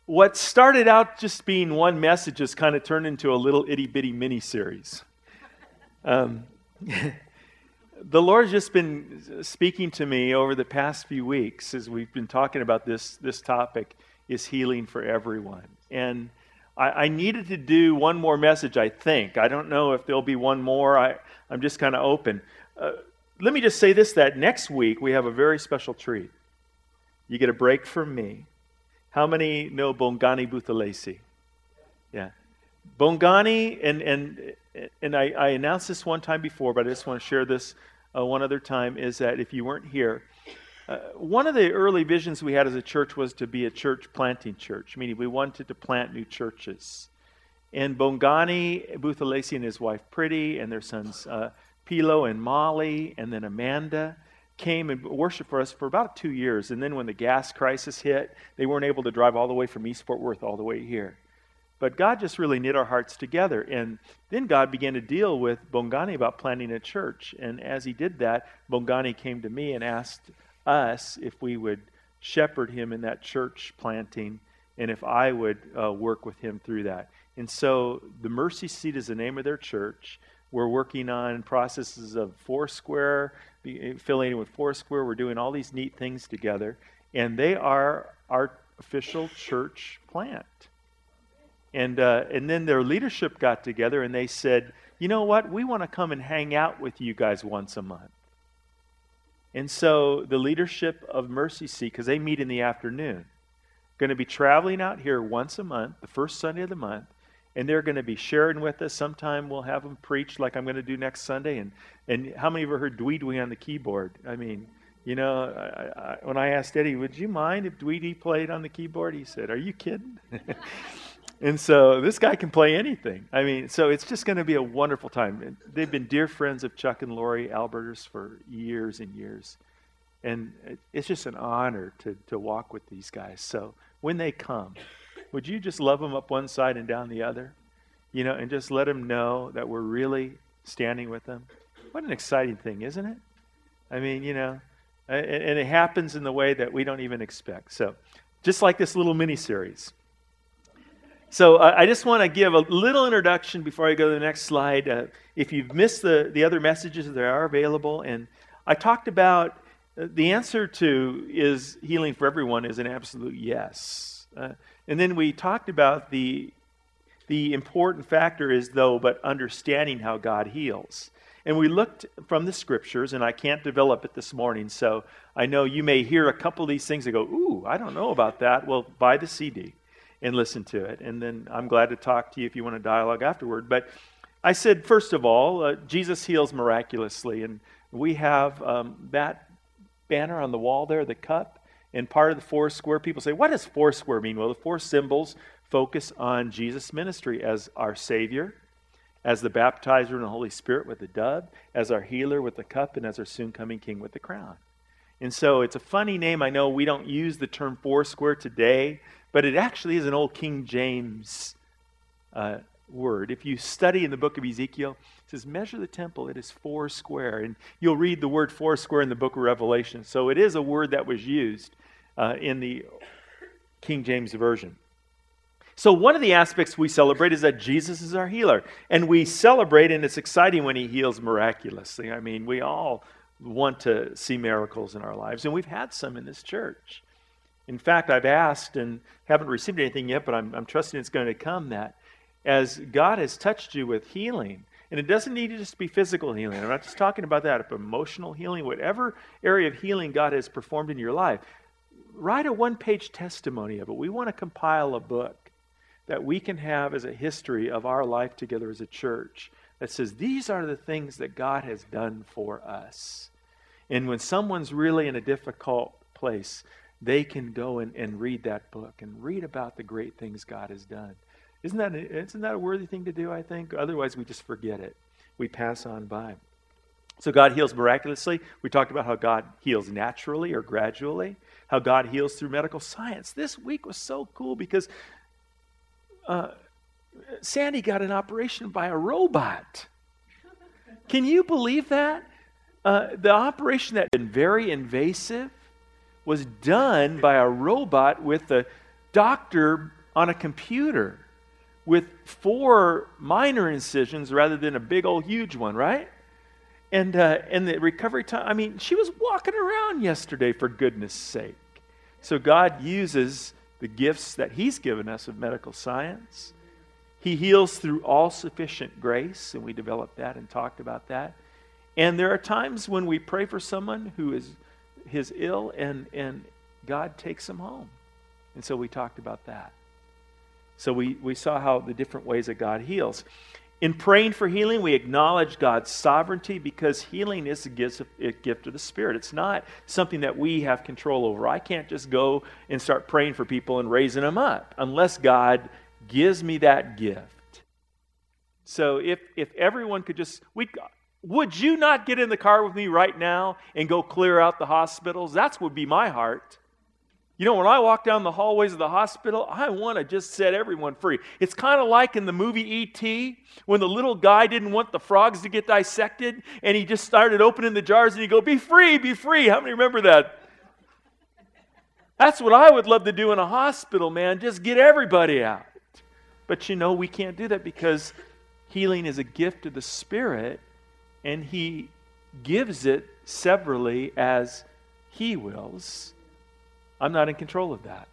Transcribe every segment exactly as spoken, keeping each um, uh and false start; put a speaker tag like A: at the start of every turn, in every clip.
A: what started out just being one message has kind of turned into a little itty-bitty mini-series. Um, the Lord's just been speaking to me over the past few weeks as we've been talking about this, this topic, is healing for everyone. And I, I needed to do one more message, I think. I don't know if there'll be one more. I, I'm just kind of open. Uh, let me just say this, that next week we have a very special treat. You get a break from me. How many know Bongani Buthelezi? Yeah. Bongani, and and and I, I announced this one time before, but I just want to share this uh, one other time, is that if you weren't here, uh, one of the early visions we had as a church was to be a church planting church, meaning we wanted to plant new churches. And Bongani Buthelezi and his wife Pretty and their sons uh, Pilo and Molly and then Amanda came and worshiped for us for about two years. And then when the gas crisis hit, they weren't able to drive all the way from East Fort Worth all the way here. But God just really knit our hearts together. And then God began to deal with Bongani about planting a church. And as he did that, Bongani came to me and asked us if we would shepherd him in that church planting and if I would uh, work with him through that. And so the Mercy Seat is the name of their church. We're working on processes of Foursquare, affiliating with Foursquare. We're doing all these neat things together. And they are our official church plant. And uh, and then their leadership got together and they said, you know what, we want to come and hang out with you guys once a month. And so the leadership of Mercy Seat, because they meet in the afternoon, going to be traveling out here once a month, the first Sunday of the month, and they're going to be sharing with us. Sometime we'll have them preach like I'm going to do next Sunday. And, and how many of you ever heard Dwee Dwee on the keyboard? I mean, you know, I, I, when I asked Eddie, would you mind if Dwee Dwee played on the keyboard? He said, are you kidding? And so this guy can play anything. I mean, so it's just going to be a wonderful time. And they've been dear friends of Chuck and Lori Alberters for years and years. And it, it's just an honor to, to walk with these guys. So when they come, would you just love them up one side and down the other? You know, and just let them know that we're really standing with them. What an exciting thing, isn't it? I mean, you know, and, and it happens in the way that we don't even expect. So just like this little mini-series. So uh, I just want to give a little introduction before I go to the next slide. Uh, if you've missed the, the other messages, they are available. And I talked about uh, the answer to is healing for everyone is an absolute yes. Uh, and then we talked about the the important factor is, though, but understanding how God heals. And we looked from the scriptures, and I can't develop it this morning, so I know you may hear a couple of these things and go, ooh, I don't know about that. Well, buy the C D and listen to it. And then I'm glad to talk to you if you want to dialogue afterward. But I said, first of all, uh, Jesus heals miraculously. And we have um, that banner on the wall there, the cup, and part of the four square. People say, what does four square mean? Well, the four symbols focus on Jesus' ministry as our Savior, as the baptizer in the Holy Spirit with the dove, as our healer with the cup, and as our soon-coming King with the crown. And so it's a funny name. I know we don't use the term four square today, but it actually is an old King James uh, word. If you study in the book of Ezekiel, it says, measure the temple, it is four square. And you'll read the word four square in the book of Revelation. So it is a word that was used uh, in the King James Version. So one of the aspects we celebrate is that Jesus is our healer. And we celebrate, and it's exciting when he heals miraculously. I mean, we all want to see miracles in our lives, and we've had some in this church. In fact, I've asked and haven't received anything yet, but I'm, I'm trusting it's going to come, that as God has touched you with healing, and it doesn't need to just be physical healing. I'm not just talking about that, but emotional healing, whatever area of healing God has performed in your life, write a one-page testimony of it. We want to compile a book that we can have as a history of our life together as a church that says these are the things that God has done for us. And when someone's really in a difficult place, they can go and, and read that book and read about the great things God has done. Isn't that, a, isn't that a worthy thing to do, I think? Otherwise, we just forget it. We pass on by. So God heals miraculously. We talked about how God heals naturally or gradually, how God heals through medical science. This week was so cool because uh, Sandy got an operation by a robot. Can you believe that? Uh, the operation that had been very invasive was done by a robot with the doctor on a computer with four minor incisions rather than a big old huge one, right? And uh, and the recovery time, I mean, she was walking around yesterday, for goodness sake. So God uses the gifts that He's given us of medical science. He heals through all-sufficient grace, and we developed that and talked about that. And there are times when we pray for someone who is, is ill, and, and God takes them home. And so we talked about that. So we, we saw how the different ways that God heals. In praying for healing, we acknowledge God's sovereignty, because healing is a gift, a gift of the Spirit. It's not something that we have control over. I can't just go and start praying for people and raising them up unless God gives me that gift. So if if everyone could just, we would you not get in the car with me right now and go clear out the hospitals? That would be my heart. You know, when I walk down the hallways of the hospital, I want to just set everyone free. It's kind of like in the movie E T when the little guy didn't want the frogs to get dissected, and he just started opening the jars and he'd go, "Be free, be free." How many remember that? That's what I would love to do in a hospital, man. Just get everybody out. But you know, we can't do that because healing is a gift of the Spirit, and He gives it severally as He wills. I'm not in control of that.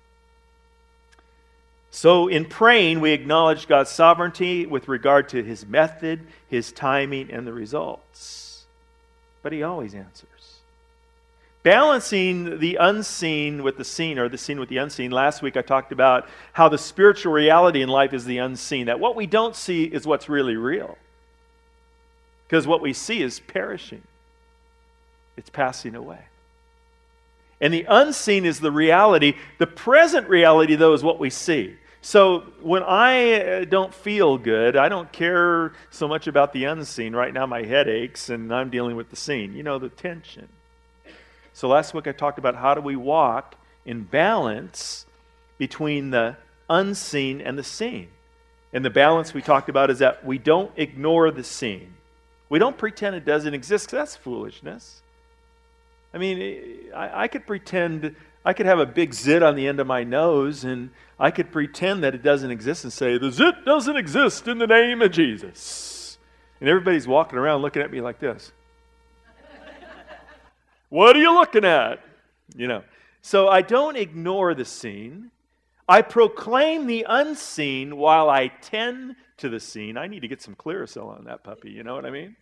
A: So in praying, we acknowledge God's sovereignty with regard to His method, His timing, and the results. But He always answers. Balancing the unseen with the seen, or the seen with the unseen. Last week I talked about how the spiritual reality in life is the unseen. That what we don't see is what's really real. Because what we see is perishing. It's passing away. And the unseen is the reality. The present reality, though, is what we see. So when I don't feel good, I don't care so much about the unseen. Right now my head aches and I'm dealing with the seen. You know, the tension. So last week I talked about how do we walk in balance between the unseen and the seen. And the balance we talked about is that we don't ignore the seen. We don't pretend it doesn't exist, because that's foolishness. I mean, I, I could pretend, I could have a big zit on the end of my nose, and I could pretend that it doesn't exist and say, "The zit doesn't exist in the name of Jesus." And everybody's walking around looking at me like this. What are you looking at? You know. So I don't ignore the seen. I proclaim the unseen while I tend to the seen. I need to get some Clearasil on that puppy, you know what I mean?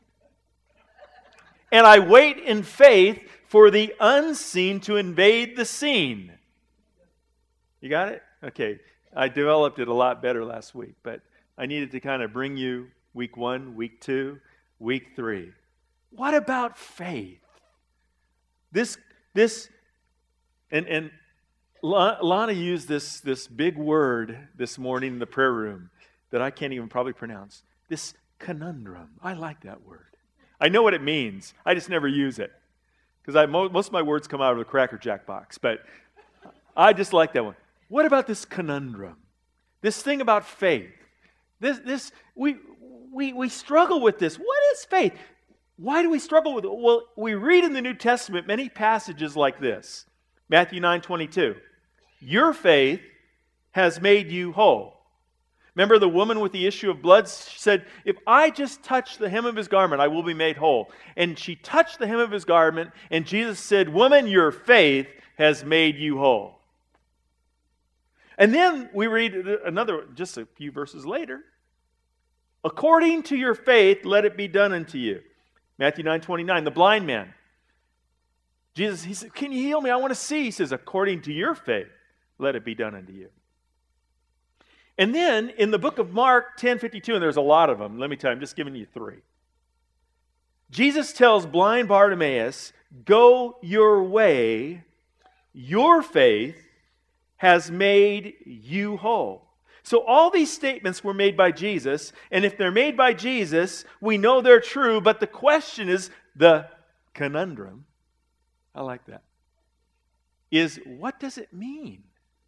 A: And I wait in faith for the unseen to invade the seen. You got it? Okay. I developed it a lot better last week, but I needed to kind of bring you week one, week two, week three. What about faith? This, this, and, and Lana used this, this big word this morning in the prayer room that I can't even probably pronounce. This conundrum. I like that word. I know what it means. I just never use it. Because I most of my words come out of the Cracker Jack box. But I just like that one. What about this conundrum? This thing about faith. This, this we, we, we struggle with this. What is faith? Why do we struggle with it? Well, we read in the New Testament many passages like this. Matthew nine twenty-two. Your faith has made you whole. Remember the woman with the issue of blood said, "If I just touch the hem of His garment, I will be made whole." And she touched the hem of His garment, and Jesus said, "Woman, your faith has made you whole." And then we read another, just a few verses later. According to your faith, let it be done unto you. Matthew nine twenty-nine, the blind man. Jesus, he said, "Can you heal me? I want to see." He says, "According to your faith, let it be done unto you." And then in the book of Mark ten fifty-two, and there's a lot of them, let me tell you, I'm just giving you three. Jesus tells blind Bartimaeus, "Go your way, your faith has made you whole." So all these statements were made by Jesus, and if they're made by Jesus, we know they're true, but the question is, the conundrum, I like that, is what does it mean?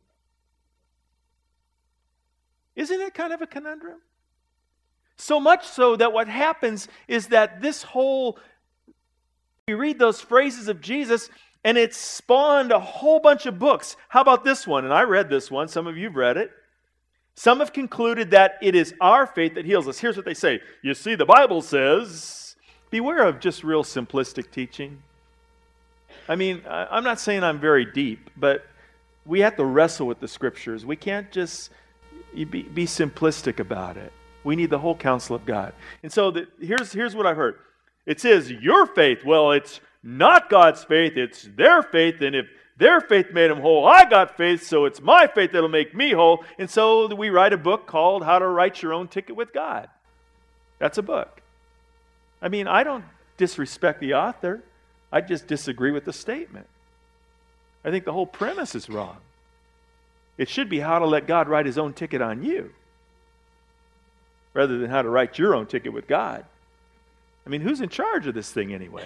A: Isn't it kind of a conundrum? So much so that what happens is that this whole, we read those phrases of Jesus, And it's spawned a whole bunch of books. How about this one? And I read this one. Some of you have read it. Some have concluded that it is our faith that heals us. Here's what they say. You see, the Bible says, beware of just real simplistic teaching. I mean, I'm not saying I'm very deep, but we have to wrestle with the Scriptures. We can't just be, be simplistic about it. We need the whole counsel of God. And so the, here's, here's what I've heard. It says, your faith, well, it's not God's faith, it's their faith, and if their faith made them whole, I got faith, so it's my faith that'll make me whole. And so we write a book called How to Write Your Own Ticket with God. That's a book. I mean, I don't disrespect the author. I just disagree with the statement. I think the whole premise is wrong. It should be how to let God write his own ticket on you, rather than how to write your own ticket with God. I mean, who's in charge of this thing anyway?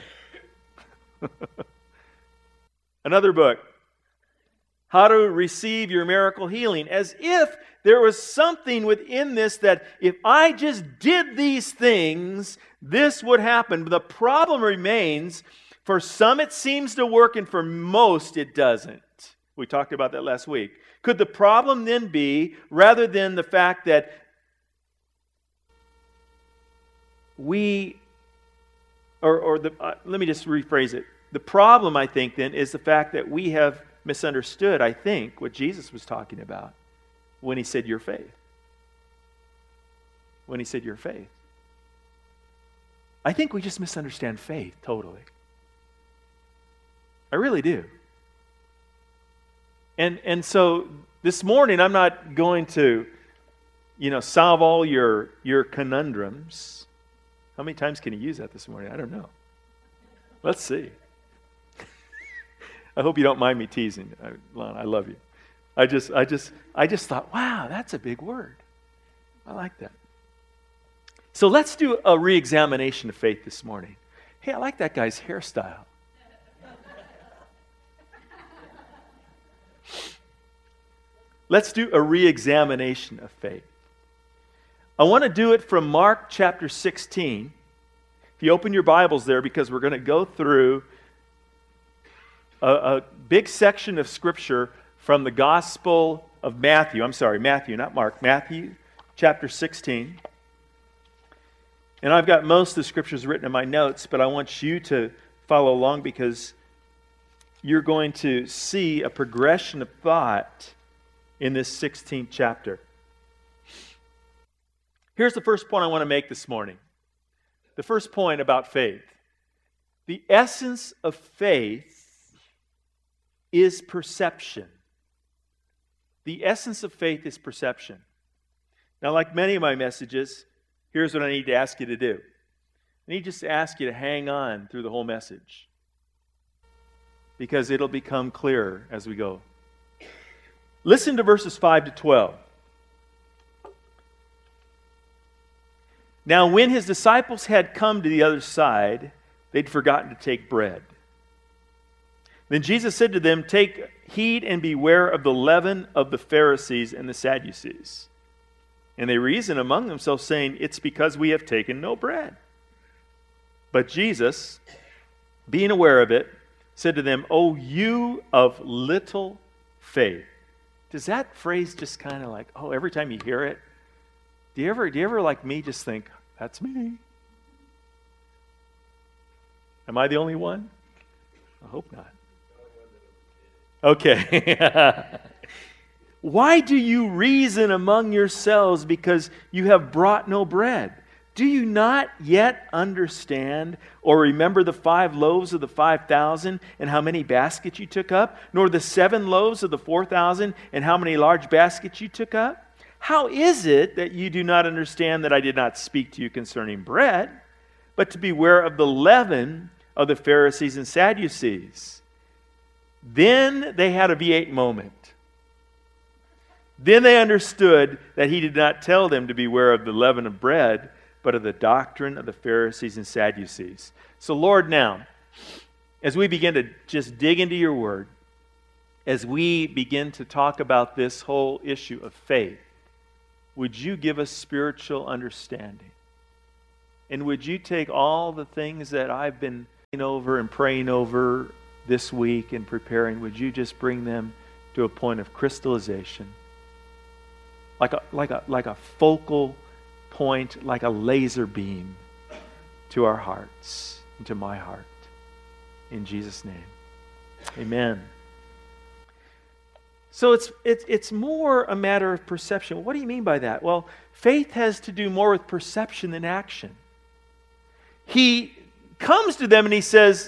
A: Another book, How to Receive Your Miracle Healing, as if there was something within this that if I just did these things, this would happen. But the problem remains, for some it seems to work and for most it doesn't. We talked about that last week. Could the problem then be, rather than the fact that we, or, or the, uh, let me just rephrase it. The problem, I think, then, is the fact that we have misunderstood, I think, what Jesus was talking about when he said your faith. When he said your faith. I think we just misunderstand faith totally. I really do. And and so this morning I'm not going to, you know, solve all your your conundrums. How many times can you use that this morning? I don't know. Let's see. I hope you don't mind me teasing, Lon. I love you. I just, I just, I just thought, wow, that's a big word. I like that. So let's do a re-examination of faith this morning. Hey, I like that guy's hairstyle. Let's do a re-examination of faith. I want to do it from Mark chapter sixteen. If you open your Bibles there, because we're going to go through a, a big section of Scripture from the Gospel of Matthew. I'm sorry, Matthew, not Mark. Matthew chapter sixteen. And I've got most of the Scriptures written in my notes, but I want you to follow along because you're going to see a progression of thought in this sixteenth chapter. Here's the first point I want to make this morning. The first point about faith. The essence of faith is perception. The essence of faith is perception. Now, like many of my messages, here's what I need to ask you to do. I need just to ask you to hang on through the whole message, because it'll become clearer as we go. Listen to verses five to twelve. Now, when his disciples had come to the other side, they'd forgotten to take bread. Then Jesus said to them, "Take heed and beware of the leaven of the Pharisees and the Sadducees." And they reasoned among themselves, saying, "It's because we have taken no bread." But Jesus, being aware of it, said to them, "O you of little faith." Does that phrase just kind of like, oh, every time you hear it, do you ever, do you ever like me just think, that's me? Am I the only one? I hope not. Okay. Why do you reason among yourselves because you have brought no bread? Do you not yet understand or remember the five loaves of the five thousand and how many baskets you took up? Nor the seven loaves of the four thousand and how many large baskets you took up? How is it that you do not understand that I did not speak to you concerning bread, but to beware of the leaven of the Pharisees and Sadducees? Then they had a V eight moment. Then they understood that he did not tell them to beware of the leaven of bread, but of the doctrine of the Pharisees and Sadducees. So Lord, now, as we begin to just dig into your word, as we begin to talk about this whole issue of faith, would you give us spiritual understanding? And would you take all the things that I've been praying over and praying over this week in preparing, would you just bring them to a point of crystallization? Like a, like a, like a focal point, like a laser beam to our hearts, into my heart. In Jesus' name. Amen. So it's, it's, it's more a matter of perception. What do you mean by that? Well, faith has to do more with perception than action. He comes to them and he says,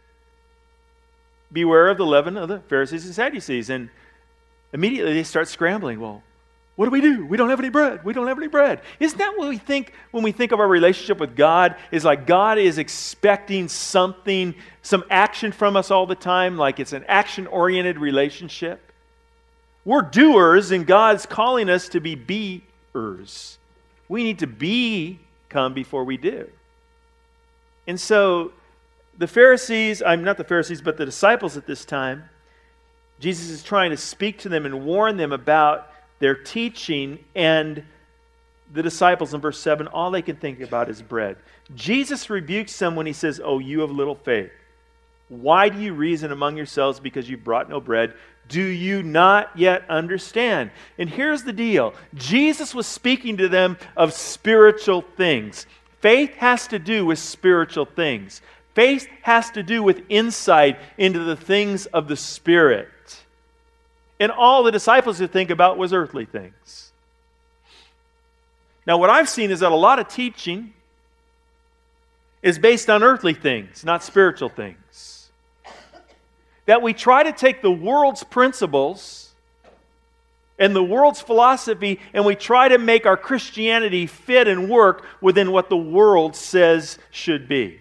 A: beware of the leaven of the Pharisees and Sadducees. And immediately they start scrambling. Well, what do we do? We don't have any bread. We don't have any bread. Isn't that what we think when we think of our relationship with God? Is like God is expecting something, some action from us all the time, like it's an action-oriented relationship. We're doers, and God's calling us to be beers. We need to become before we do. And so the Pharisees, I'm not the Pharisees, but the disciples at this time, Jesus is trying to speak to them and warn them about their teaching, and the disciples in verse seven, all they can think about is bread. Jesus rebukes them when he says, "Oh, you of little faith. Why do you reason among yourselves because you brought no bread? Do you not yet understand?" And here's the deal. Jesus was speaking to them of spiritual things. Faith has to do with spiritual things. Faith has to do with insight into the things of the Spirit. And all the disciples would think about was earthly things. Now, what I've seen is that a lot of teaching is based on earthly things, not spiritual things. That we try to take the world's principles and the world's philosophy, and we try to make our Christianity fit and work within what the world says should be.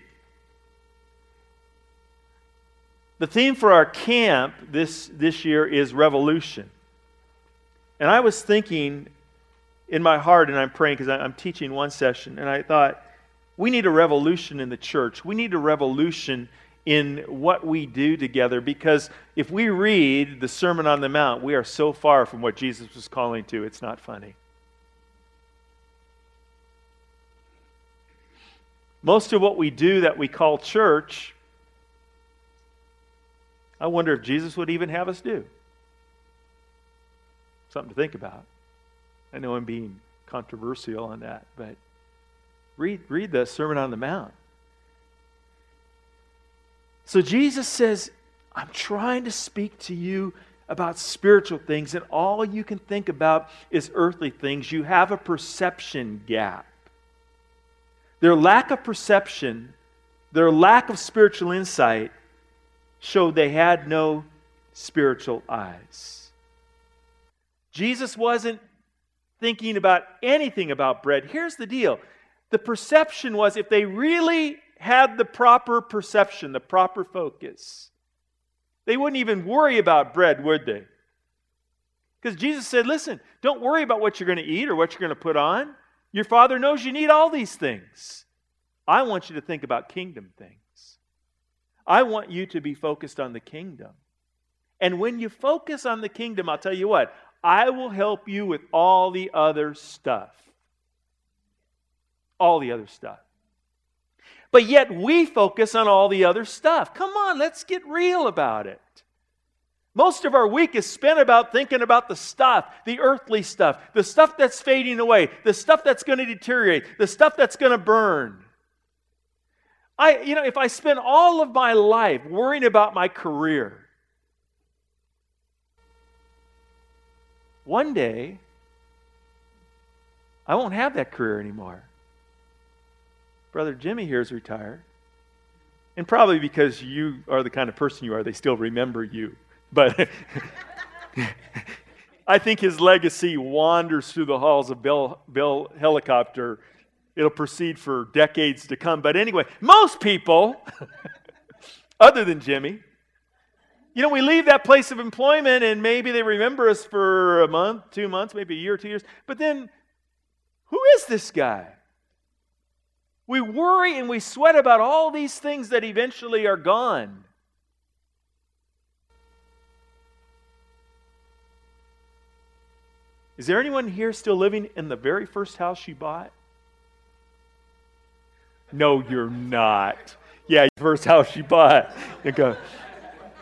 A: The theme for our camp this, this year is revolution. And I was thinking in my heart, and I'm praying because I'm teaching one session, and I thought, we need a revolution in the church. We need a revolution in what we do together, because if we read the Sermon on the Mount, we are so far from what Jesus was calling to, it's not funny. Most of what we do that we call church, I wonder if Jesus would even have us do. Something to think about. I know I'm being controversial on that, but read, read the Sermon on the Mount. So Jesus says, I'm trying to speak to you about spiritual things, and all you can think about is earthly things. You have a perception gap. Their lack of perception, their lack of spiritual insight, showed they had no spiritual eyes. Jesus wasn't thinking about anything about bread. Here's the deal. The perception was, if they really had the proper perception, the proper focus, they wouldn't even worry about bread, would they? Because Jesus said, listen, don't worry about what you're going to eat or what you're going to put on. Your Father knows you need all these things. I want you to think about kingdom things. I want you to be focused on the kingdom. And when you focus on the kingdom, I'll tell you what, I will help you with all the other stuff. All the other stuff. But yet we focus on all the other stuff. Come on, let's get real about it. Most of our week is spent about thinking about the stuff, the earthly stuff, the stuff that's fading away, the stuff that's going to deteriorate, the stuff that's going to burn. I, you know, if I spend all of my life worrying about my career, one day, I won't have that career anymore. Brother Jimmy here is retired. And probably because you are the kind of person you are, they still remember you. But I think his legacy wanders through the halls of Bell, Bell Helicopter. It'll proceed for decades to come. But anyway, most people, other than Jimmy, you know, we leave that place of employment and maybe they remember us for a month, two months, maybe a year, two years. But then, who is this guy? We worry and we sweat about all these things that eventually are gone. Is there anyone here still living in the very first house you bought? No, you're not. Yeah, first house you bought. You go.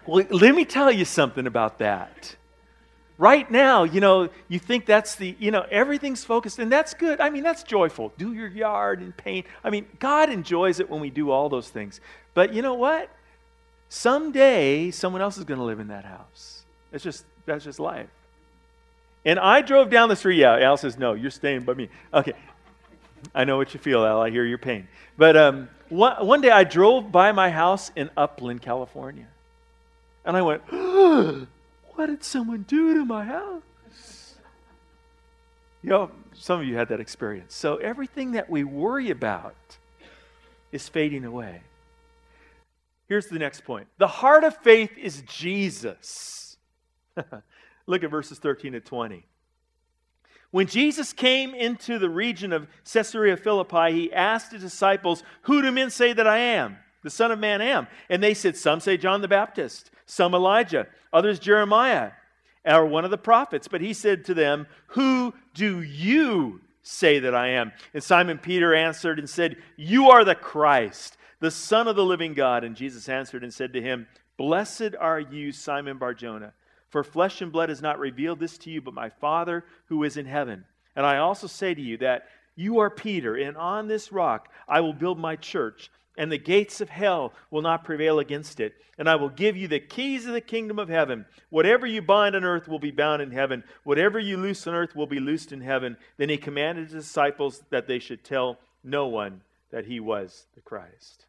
A: Well, let me tell you something about that. Right now, you know, you think that's the, you know, everything's focused, and that's good. I mean, that's joyful. Do your yard and paint. I mean, God enjoys it when we do all those things. But you know what? Someday, someone else is going to live in that house. That's just, that's just life. And I drove down the street. Yeah, Al says, no, you're staying by me. Okay. I know what you feel, Al. I hear your pain. But um, one, one day I drove by my house in Upland, California. And I went, oh, what did someone do to my house? You know, some of you had that experience. So everything that we worry about is fading away. Here's the next point. The heart of faith is Jesus. Look at verses thirteen to twenty. When Jesus came into the region of Caesarea Philippi, he asked his disciples, who do men say that I am? The Son of Man am. And they said, some say John the Baptist, some Elijah, others Jeremiah, or one of the prophets. But he said to them, who do you say that I am? And Simon Peter answered and said, you are the Christ, the Son of the living God. And Jesus answered and said to him, blessed are you, Simon Bar-Jonah, for flesh and blood has not revealed this to you, but my Father who is in heaven. And I also say to you that you are Peter, and on this rock I will build my church, and the gates of hell will not prevail against it. And I will give you the keys of the kingdom of heaven. Whatever you bind on earth will be bound in heaven. Whatever you loose on earth will be loosed in heaven. Then he commanded his disciples that they should tell no one that he was the Christ.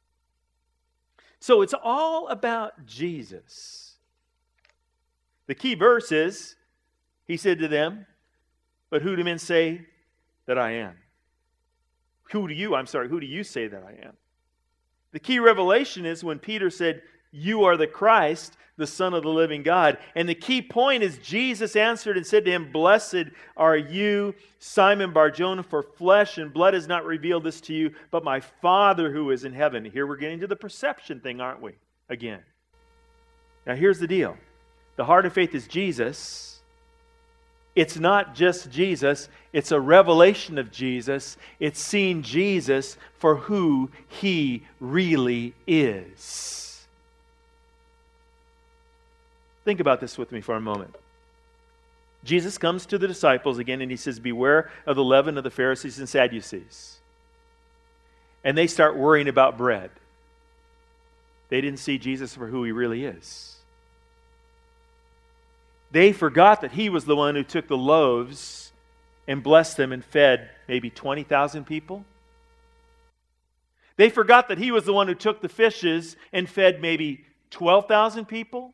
A: So it's all about Jesus. The key verse is, he said to them, but who do men say that I am? Who do you, I'm sorry, who do you say that I am? The key revelation is when Peter said, you are the Christ, the Son of the living God. And the key point is Jesus answered and said to him, blessed are you, Simon Bar-Jonah, for flesh and blood has not revealed this to you, but my Father who is in heaven. Here we're getting to the perception thing, aren't we? Again. Now here's the deal. The heart of faith is Jesus. It's not just Jesus, it's a revelation of Jesus. It's seeing Jesus for who he really is. Think about this with me for a moment. Jesus comes to the disciples again and he says, beware of the leaven of the Pharisees and Sadducees. And they start worrying about bread. They didn't see Jesus for who he really is. They forgot that he was the one who took the loaves and blessed them and fed maybe twenty thousand people. They forgot that he was the one who took the fishes and fed maybe twelve thousand people.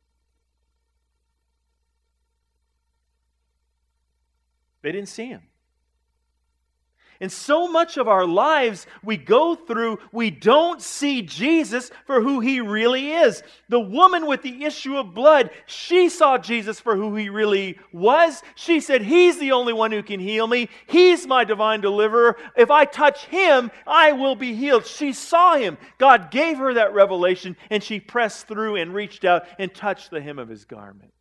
A: They didn't see him. And so much of our lives we go through, we don't see Jesus for who he really is. The woman with the issue of blood, she saw Jesus for who he really was. She said, he's the only one who can heal me. He's my divine deliverer. If I touch him, I will be healed. She saw him. God gave her that revelation, and she pressed through and reached out and touched the hem of his garment.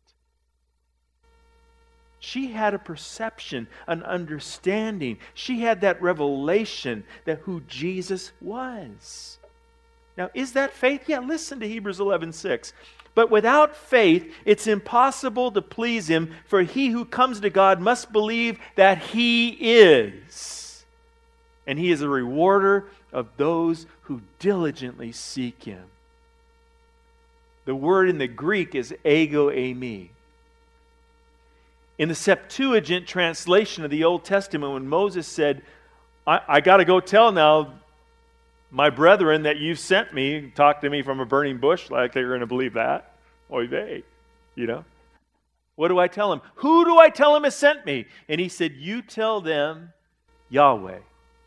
A: She had a perception, an understanding. She had that revelation that who Jesus was. Now, is that faith? Yeah, listen to Hebrews eleven six. But without faith, it's impossible to please him, for he who comes to God must believe that he is. And he is a rewarder of those who diligently seek him. The word in the Greek is ego eimi. In the Septuagint translation of the Old Testament, when Moses said, I, I got to go tell now my brethren that you've sent me, talk to me from a burning bush, like they're going to believe that. Oy vey, you know. What do I tell him? Who do I tell him has sent me? And he said, you tell them Yahweh,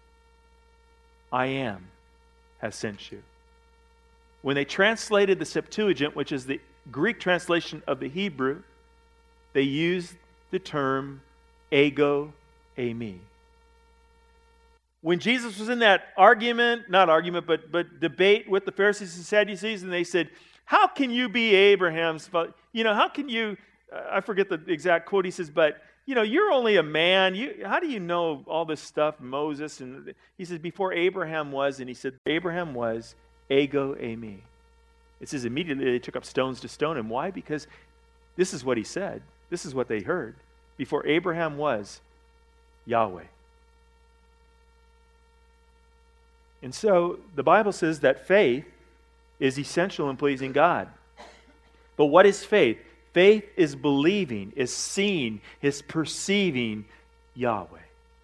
A: I am, has sent you. When they translated the Septuagint, which is the Greek translation of the Hebrew, they used the term ego eimi. When Jesus was in that argument, not argument, but, but debate with the Pharisees and Sadducees, and they said, how can you be Abraham's father? You know, how can you, I forget the exact quote, he says, but, you know, you're only a man. You, how do you know all this stuff, Moses? And he says, before Abraham was, and he said, Abraham was ego eimi. It says immediately they took up stones to stone him. Why? Because this is what he said. This is what they heard. Before Abraham was, Yahweh. And so the Bible says that faith is essential in pleasing God. But what is faith? Faith is believing, is seeing, is perceiving Yahweh.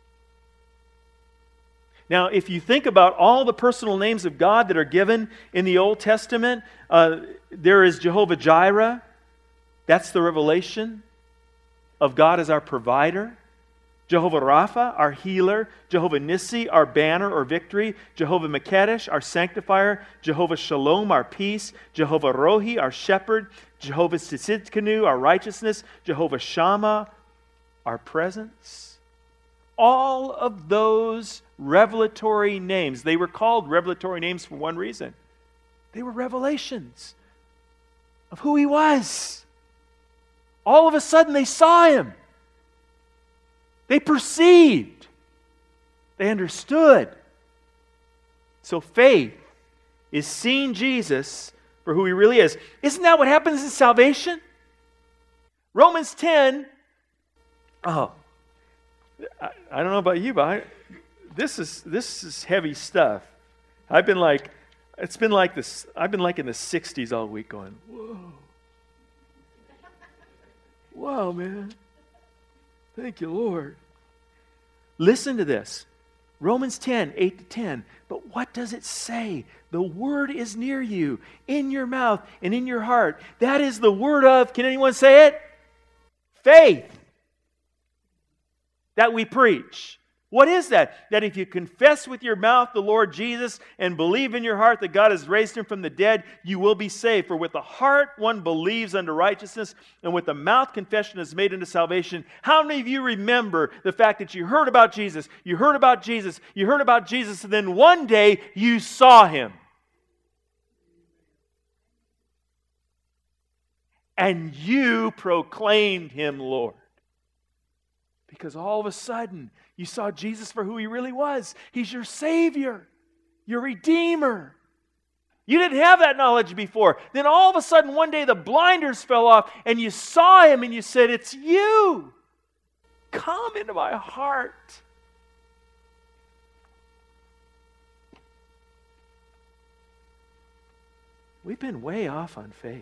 A: Now, if you think about all the personal names of God that are given in the Old Testament, uh, there is Jehovah Jireh. That's the revelation of God as our provider. Jehovah Rapha, our healer. Jehovah Nissi, our banner or victory. Jehovah Mekadesh, our sanctifier. Jehovah Shalom, our peace. Jehovah Rohi, our shepherd. Jehovah Tsidkenu, our righteousness. Jehovah Shammah, our presence. All of those revelatory names, they were called revelatory names for one reason. They were revelations of who He was. All of a sudden they saw Him. They perceived. They understood. So faith is seeing Jesus for who He really is. Isn't that what happens in salvation? Romans ten, oh, I, I don't know about you, but I, this is this is heavy stuff. I've been like, it's been like this, I've been like in the sixties all week going, whoa. Wow, man. Thank you, Lord. Listen to this. Romans ten, eight to ten. But what does it say? The word is near you, in your mouth and in your heart. That is the word of, can anyone say it? Faith that we preach. What is that? That if you confess with your mouth the Lord Jesus and believe in your heart that God has raised Him from the dead, you will be saved. For with the heart one believes unto righteousness, and with the mouth confession is made unto salvation. How many of you remember the fact that you heard about Jesus, you heard about Jesus, you heard about Jesus, and then one day you saw Him? And you proclaimed Him Lord. Because all of a sudden, you saw Jesus for who He really was. He's your Savior, your Redeemer. You didn't have that knowledge before. Then all of a sudden, one day the blinders fell off and you saw Him and you said, it's you. Come into my heart. We've been way off on faith.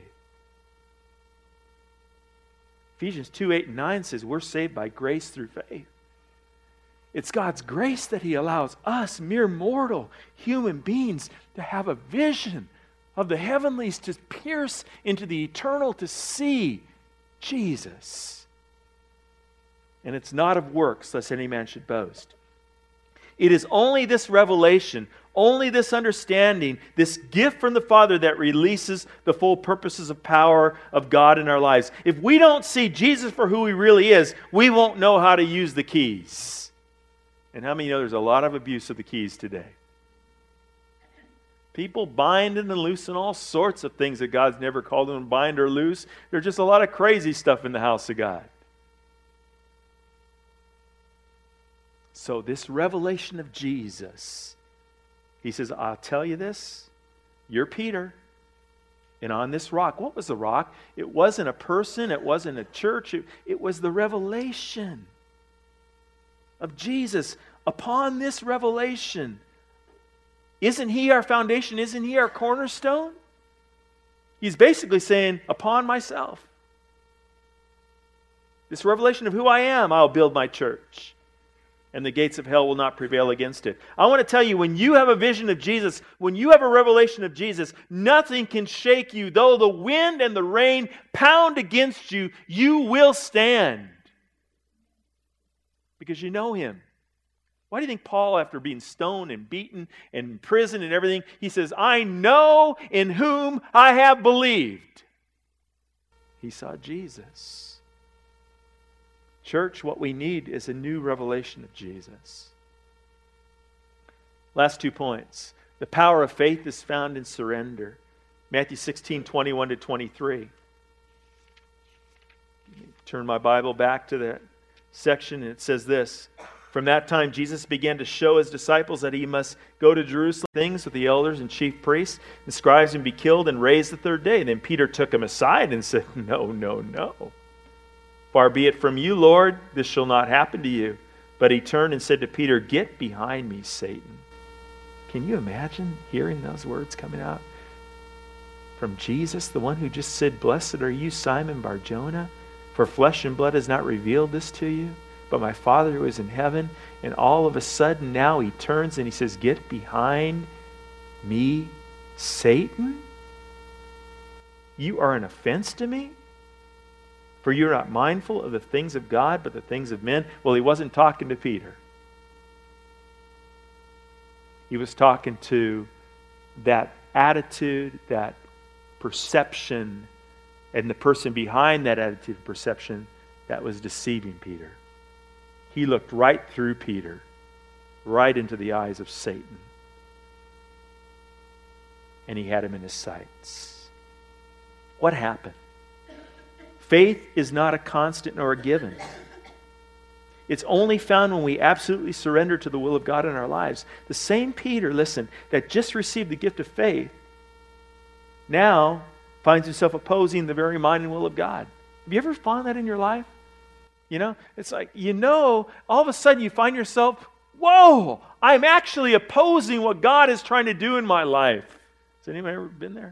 A: Ephesians two, eight, and nine says we're saved by grace through faith. It's God's grace that He allows us, mere mortal human beings, to have a vision of the heavenlies, to pierce into the eternal, to see Jesus. And it's not of works, lest any man should boast. It is only this revelation, only this understanding, this gift from the Father that releases the full purposes of power of God in our lives. If we don't see Jesus for who He really is, we won't know how to use the keys. And how many know there's a lot of abuse of the keys today? People bind and loosen all sorts of things that God's never called them to bind or loose. There's just a lot of crazy stuff in the house of God. So this revelation of Jesus, He says, I'll tell you this, you're Peter, and on this rock. What was the rock? It wasn't a person, it wasn't a church, it, it was the revelation of Jesus. Upon this revelation, isn't He our foundation? Isn't He our cornerstone? He's basically saying, upon myself, this revelation of who I am, I'll build my church. And the gates of hell will not prevail against it. I want to tell you, when you have a vision of Jesus, when you have a revelation of Jesus, nothing can shake you. Though the wind and the rain pound against you, you will stand. Because you know Him. Why do you think Paul, after being stoned and beaten and in prison and everything, he says, I know in whom I have believed? He saw Jesus. Church, what we need is a new revelation of Jesus. Last two points. The power of faith is found in surrender. Matthew sixteen, twenty-one to twenty-three. Turn my Bible back to that section and it says this. From that time, Jesus began to show his disciples that he must go to Jerusalem, things with the elders and chief priests and scribes, and be killed and raised the third day. And then Peter took him aside and said, "No, no, no. Far be it from you, Lord, this shall not happen to you." But he turned and said to Peter, "Get behind me, Satan." Can you imagine hearing those words coming out from Jesus, the one who just said, "Blessed are you, Simon Bar-Jonah, for flesh and blood has not revealed this to you, but my Father who is in heaven." And all of a sudden now he turns and he says, "Get behind me, Satan. You are an offense to me, for you're not mindful of the things of God, but the things of men." Well, he wasn't talking to Peter. He was talking to that attitude, that perception, and the person behind that attitude and perception that was deceiving Peter. He looked right through Peter, right into the eyes of Satan. And he had him in his sights. What happened? Faith is not a constant nor a given. It's only found when we absolutely surrender to the will of God in our lives. The same Peter, listen, that just received the gift of faith, now finds himself opposing the very mind and will of God. Have you ever found that in your life? You know, it's like, you know, all of a sudden you find yourself, whoa, I'm actually opposing what God is trying to do in my life. Has anybody ever been there?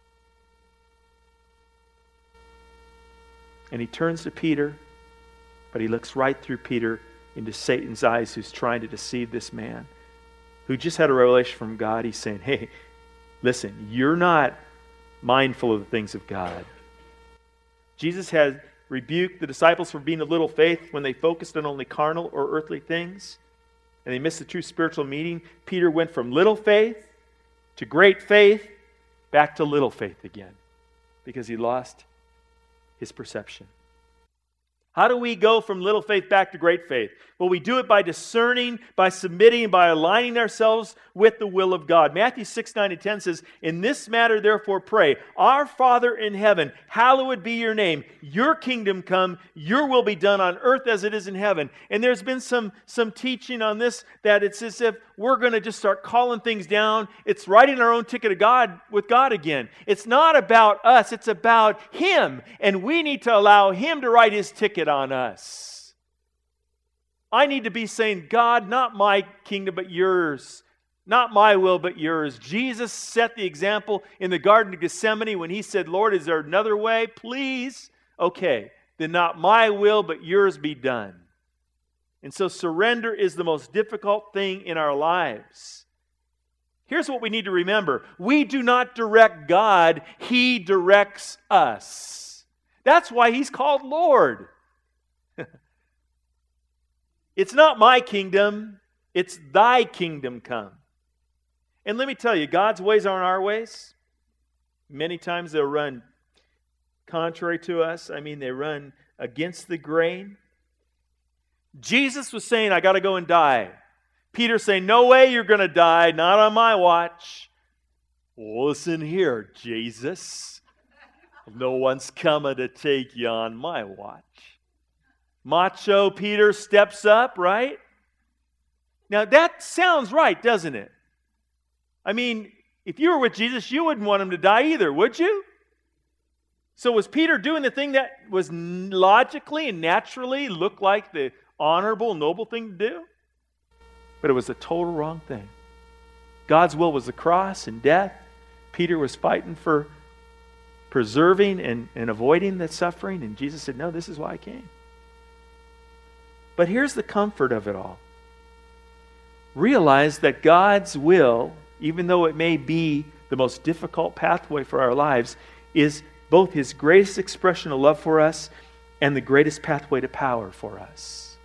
A: And he turns to Peter, but he looks right through Peter into Satan's eyes, who's trying to deceive this man who just had a revelation from God. He's saying, "Hey, listen, you're not mindful of the things of God." Jesus had rebuked the disciples for being of little faith when they focused on only carnal or earthly things, and they missed the true spiritual meaning. Peter went from little faith to great faith, back to little faith again, because he lost his perception. How do we go from little faith back to great faith? Well, we do it by discerning, by submitting, by aligning ourselves with the will of God. Matthew six, nine, and ten says, "In this matter, therefore, pray, Our Father in heaven, hallowed be your name. Your kingdom come, your will be done on earth as it is in heaven." And there's been some, some teaching on this, that it's as if we're going to just start calling things down. It's writing our own ticket of God with God again. It's not about us, it's about Him. And we need to allow Him to write His ticket on us. I need to be saying, "God, not my kingdom, but yours. Not my will, but yours." Jesus set the example in the Garden of Gethsemane when He said, "Lord, is there another way? Please." Okay, then not my will, but yours be done. And so surrender is the most difficult thing in our lives. Here's what we need to remember. We do not direct God. He directs us. That's why He's called Lord. It's not my kingdom, it's thy kingdom come. And let me tell you, God's ways aren't our ways. Many times they'll run contrary to us. I mean, they run against the grain. Jesus was saying, "I got to go and die." Peter's saying, "No way you're going to die, not on my watch." "Listen here, Jesus. No one's coming to take you on my watch." Macho Peter steps up, right? Now that sounds right, doesn't it? I mean, if you were with Jesus, you wouldn't want Him to die either, would you? So was Peter doing the thing that was logically and naturally looked like the honorable, noble thing to do? But it was the total wrong thing. God's will was the cross and death. Peter was fighting for preserving and, and avoiding that suffering, and Jesus said, "No, this is why I came." But here's the comfort of it all. Realize that God's will, even though it may be the most difficult pathway for our lives, is both His greatest expression of love for us and the greatest pathway to power for us.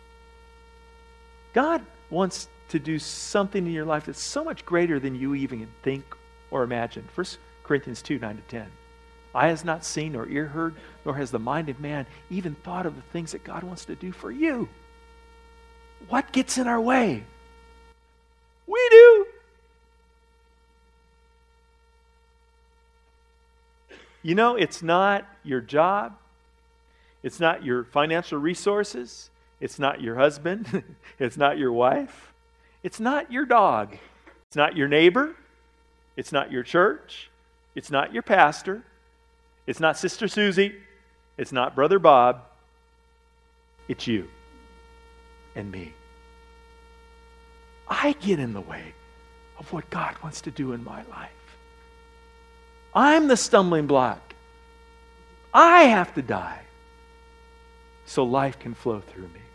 A: God wants to do something in your life that's so much greater than you even think or imagine. First Corinthians two, nine to ten. "Eye has not seen, nor ear heard, nor has the mind of man even thought of the things that God wants to do for you." What gets in our way? We do. You know, it's not your job. It's not your financial resources. It's not your husband. It's not your wife. It's not your dog. It's not your neighbor. It's not your church. It's not your pastor. It's not Sister Susie. It's not Brother Bob. It's you and me. I get in the way of what God wants to do in my life. I'm the stumbling block. I have to die so life can flow through me.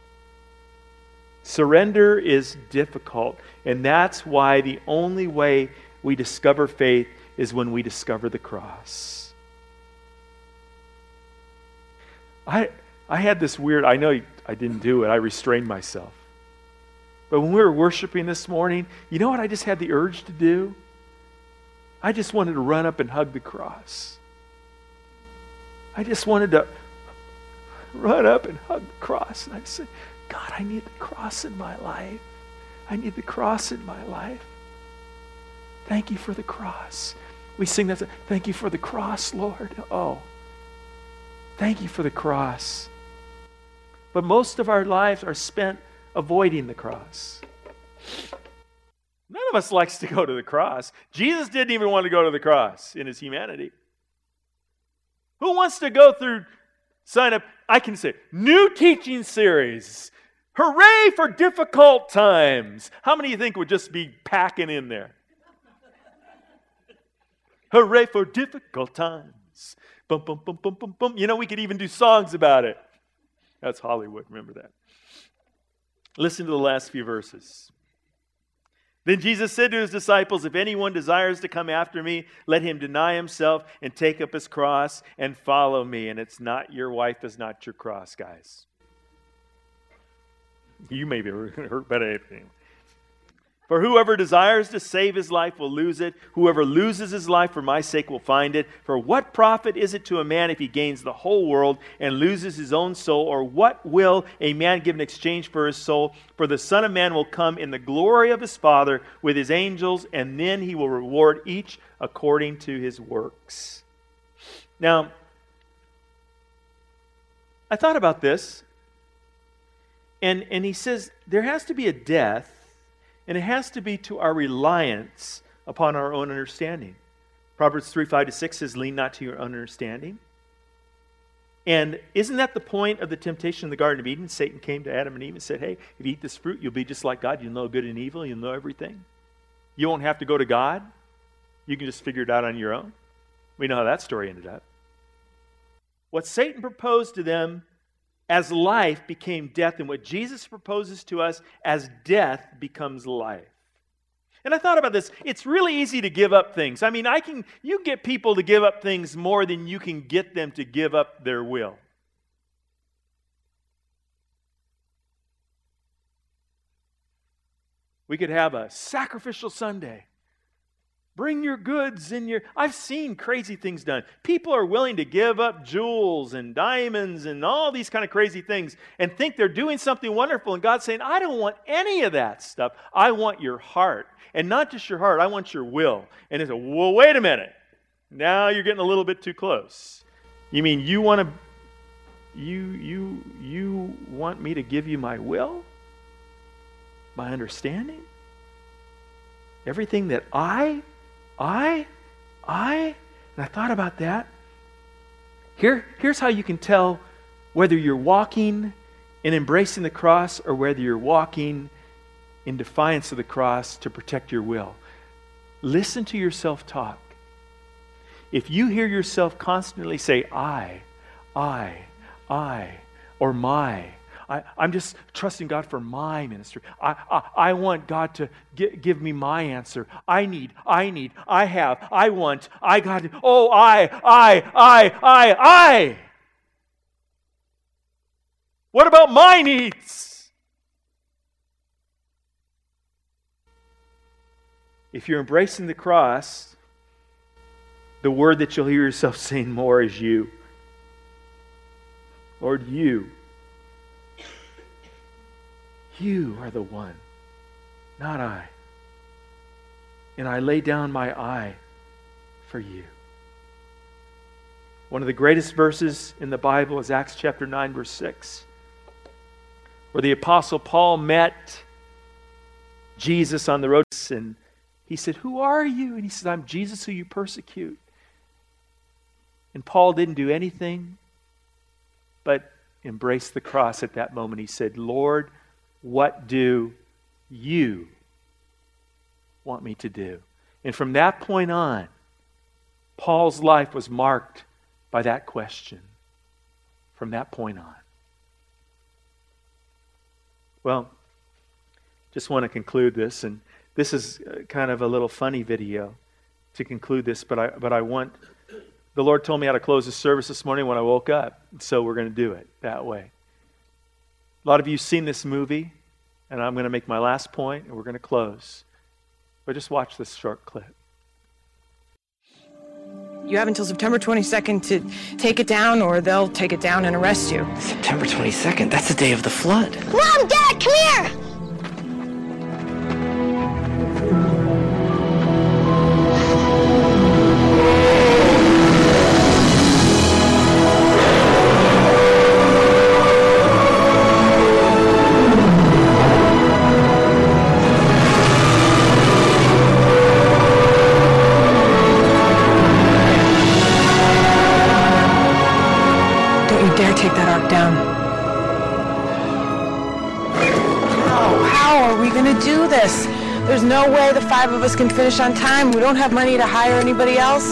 A: Surrender is difficult, and that's why the only way we discover faith is when we discover the cross. I I had this weird, I know I didn't do it, I restrained myself. But when we were worshiping this morning, you know what I just had the urge to do? I just wanted to run up and hug the cross. I just wanted to run up and hug the cross. And I said, God, I need the cross in my life. I need the cross in my life. Thank you for the cross. We sing that, thank you for the cross, Lord. Oh, thank you for the cross. But most of our lives are spent avoiding the cross. None of us likes to go to the cross. Jesus didn't even want to go to the cross in his humanity. Who wants to go through, sign up, I can say, new teaching series. Hooray for difficult times. How many of you think would just be packing in there? Hooray for difficult times. Bum, bum, bum, bum, bum, bum. You know, we could even do songs about it. That's Hollywood, remember that. Listen to the last few verses. Then Jesus said to his disciples, if anyone desires to come after me, let him deny himself and take up his cross and follow me. And it's not, your wife is not your cross, guys. You may be hurt by anything. For whoever desires to save his life will lose it. Whoever loses his life for my sake will find it. For what profit is it to a man if he gains the whole world and loses his own soul? Or what will a man give in exchange for his soul? For the Son of Man will come in the glory of his Father with his angels, and then he will reward each according to his works. Now, I thought about this, and, and he says there has to be a death. And it has to be to our reliance upon our own understanding. Proverbs three, five to six says, lean not to your own understanding. And isn't that the point of the temptation in the Garden of Eden? Satan came to Adam and Eve and said, hey, if you eat this fruit, you'll be just like God. You'll know good and evil. You'll know everything. You won't have to go to God. You can just figure it out on your own. We know how that story ended up. What Satan proposed to them as life became death, and what Jesus proposes to us as death becomes life. And I thought about this. It's really easy to give up things. I mean, I can you get people to give up things more than you can get them to give up their will. We could have a sacrificial Sunday. Bring your goods in your... I've seen crazy things done. People are willing to give up jewels and diamonds and all these kind of crazy things and think they're doing something wonderful. And God's saying, I don't want any of that stuff. I want your heart. And not just your heart, I want your will. And it's a, well, wait a minute. Now you're getting a little bit too close. You mean you want to... You, you, you want me to give you my will? My understanding? Everything that I... I, I, and I thought about that. Here, here's how you can tell whether you're walking in embracing the cross or whether you're walking in defiance of the cross to protect your will. Listen to yourself talk. If you hear yourself constantly say, I, I, I, or my, I, I'm just trusting God for my ministry. I, I, I want God to gi- give me my answer. I need, I need, I have, I want, I got to, oh, I, I, I, I, I. What about my needs? If you're embracing the cross, the word that you'll hear yourself saying more is you. Lord, you. You are the one, not I. And I lay down my I for you. One of the greatest verses in the Bible is Acts chapter nine, verse six. where the Apostle Paul met Jesus on the road, and he said, "Who are you?" And he said, "I'm Jesus who you persecute." And Paul didn't do anything but embrace the cross at that moment. He said, "Lord, what do you want me to do?" And from that point on, Paul's life was marked by that question. From that point on. Well, just want to conclude this, and this is kind of a little funny video to conclude this, but I but I want, the Lord told me how to close the service this morning when I woke up, so we're going to do it that way. A lot of you have seen this movie, and I'm going to make my last point, and we're going to close. But just watch this short clip.
B: You have until September twenty-second to take it down, or they'll take it down and arrest you.
C: September twenty-second? That's the day of the flood.
D: Mom, Dad, come here!
B: Take that ark down. How? How are we going to do this? There's no way the five of us can finish on time. We don't have money to hire anybody else.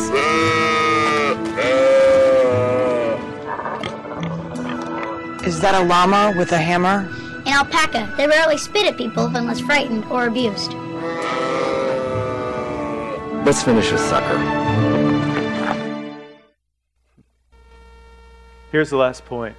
B: Is that a llama with a hammer?
D: An alpaca. They rarely spit at people unless frightened or abused.
C: Let's finish this sucker.
A: Here's the last point.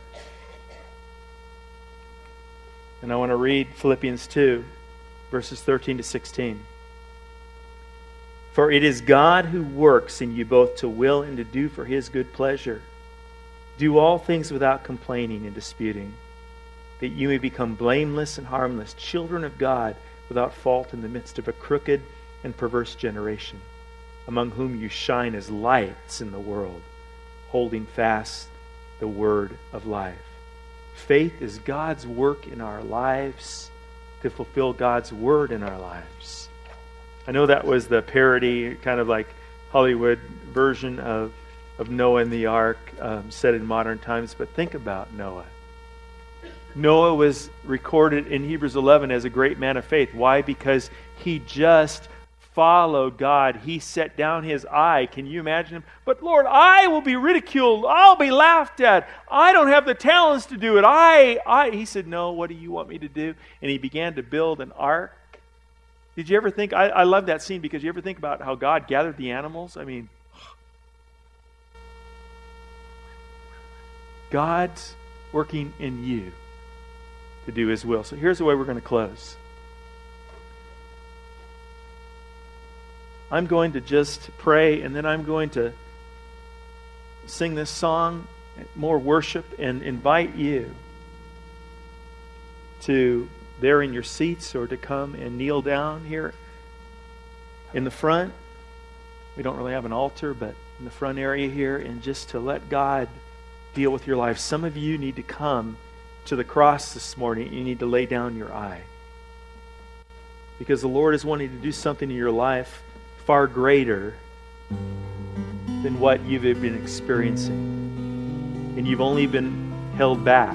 A: And I want to read Philippians two, verses thirteen to sixteen. For it is God who works in you both to will and to do for His good pleasure. Do all things without complaining and disputing, that you may become blameless and harmless, children of God, without fault in the midst of a crooked and perverse generation, among whom you shine as lights in the world, holding fast the word of life. Faith is God's work in our lives to fulfill God's word in our lives. I know that was the parody, kind of like Hollywood version of, of Noah and the ark, um, set in modern times, but think about Noah. Noah was recorded in Hebrews eleven as a great man of faith. Why? Because he just followed God. He set down his eye. Can you imagine him? But Lord, I will be ridiculed. I'll be laughed at. I don't have the talents to do it. I, I. He said, no, what do you want me to do? And he began to build an ark. Did you ever think, I, I love that scene because you ever think about how God gathered the animals? I mean, God's working in you to do His will. So here's the way we're going to close. I'm going to just pray, and then I'm going to sing this song, more worship, and invite you to, there in your seats, or to come and kneel down here in the front. We don't really have an altar, but in the front area here, and just to let God deal with your life. Some of you need to come to the cross this morning. You need to lay down your eye, because the Lord is wanting to do something in your life far greater than what you've been experiencing. And you've only been held back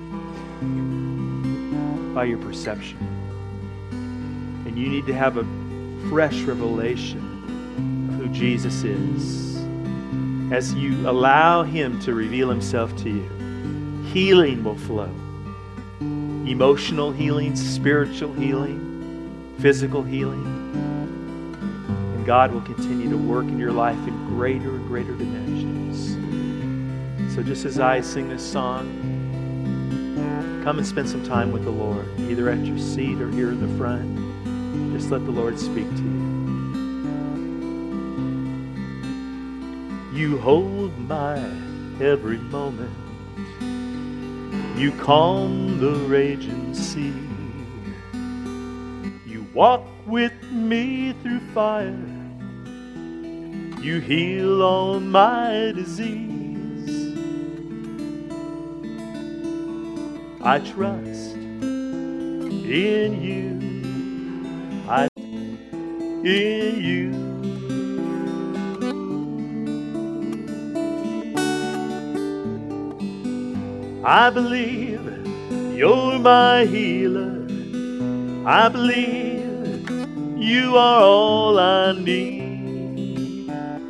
A: by your perception. And you need to have a fresh revelation of who Jesus is. As you allow Him to reveal Himself to you, healing will flow. Emotional healing, spiritual healing, physical healing. God will continue to work in your life in greater and greater dimensions. So just as I sing this song, come and spend some time with the Lord, either at your seat or here in the front. Just let the Lord speak to you. You hold my every moment. You calm the raging sea. You walk with me through fire. You heal all my disease. I trust In you, I, in you. I believe you're my healer. I believe you are all I need.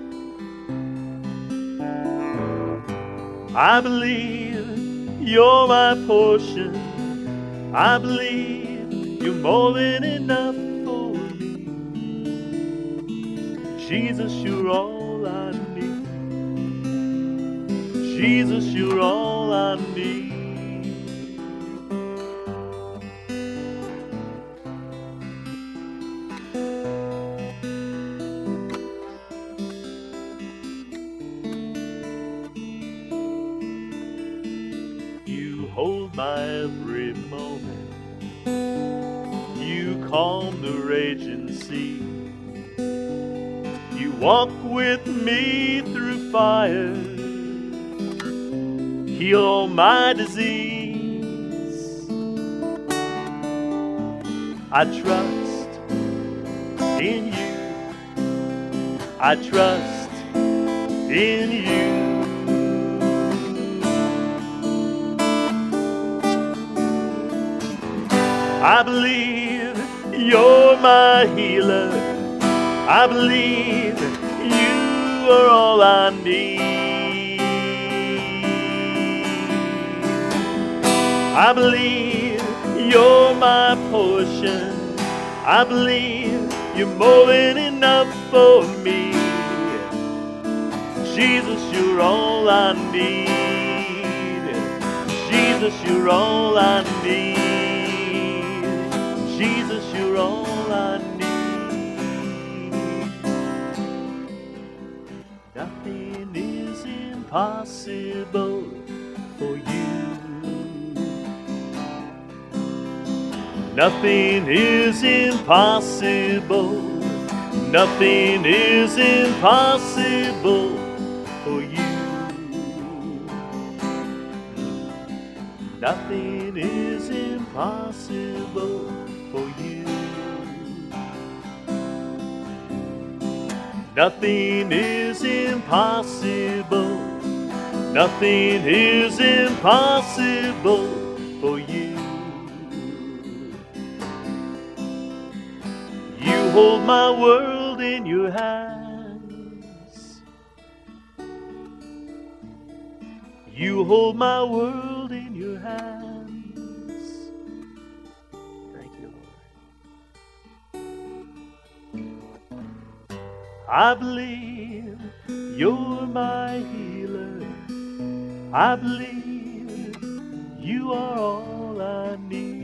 A: I believe you're my portion. I believe you're more than enough for me. Jesus, you're all I need. Jesus, you're all I need. You hold my every moment. You calm the raging sea. You walk with me through fire. Heal all my disease. I trust in you. I trust in you. I believe you're my healer. I believe you are all I need. I believe you're my portion. I believe you're more than enough for me. Jesus, you're all I need. Jesus, you're all I need. Jesus, you're all I need. Nothing is impossible for you. Nothing is impossible. Nothing is impossible for you. Nothing is impossible for you. Nothing is impossible. Nothing is impossible for you. You hold my world in your hands. You hold my world in your hands. Thank you, Lord. I believe you're my healer. I believe you are all I need.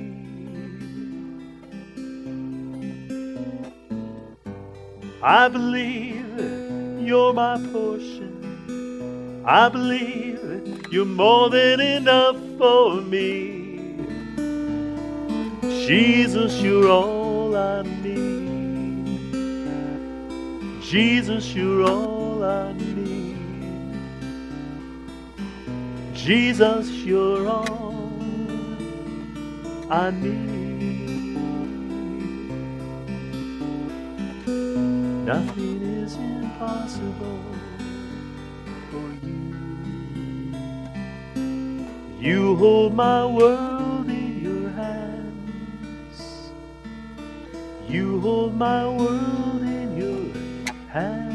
A: I believe you're my portion. I believe you're more than enough for me. Jesus, you're all I need. Jesus, you're all I need. Jesus, you're all I need. Nothing is impossible for you. You hold my world in your hands. You hold my world in your hands.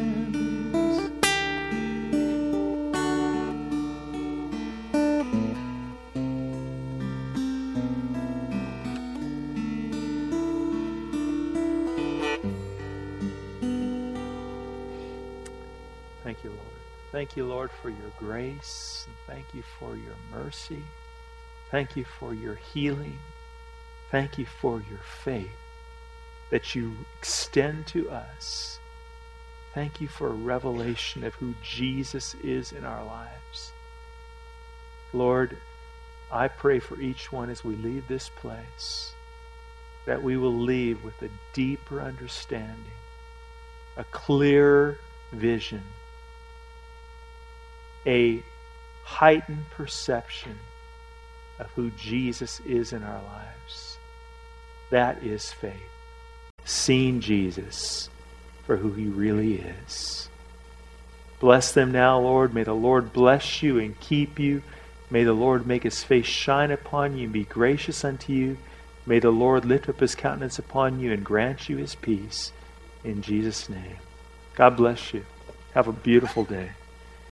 A: Thank you, Lord. Thank you, Lord, for your grace. Thank you for your mercy. Thank you for your healing. Thank you for your faith that you extend to us. Thank you for a revelation of who Jesus is in our lives. Lord, I pray for each one as we leave this place that we will leave with a deeper understanding, a clearer vision, a heightened perception of who Jesus is in our lives. That is faith. Seeing Jesus for who he really is. Bless them now, Lord. May the Lord bless you and keep you. May the Lord make his face shine upon you and be gracious unto you. May the Lord lift up his countenance upon you and grant you his peace. In Jesus' name. God bless you. Have a beautiful day.